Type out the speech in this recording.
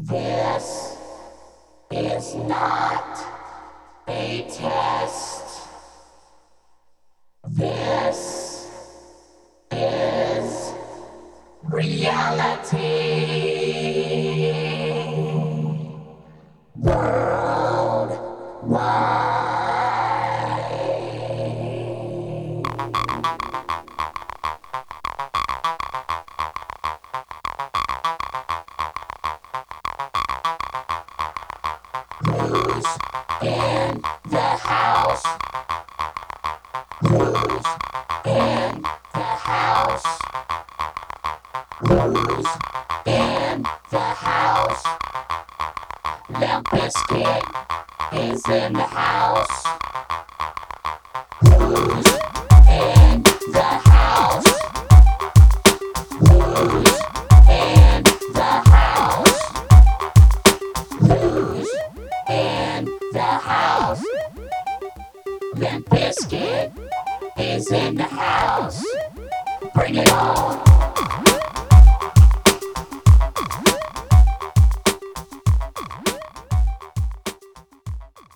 This is not a test. This is reality. Who's in the house? Who's in the house? Who's in the house? Limp Bizkit is in the house. Who's in the house? Who's in the house? Who's in the house? Limp Bizkit is in the house. Bring it on.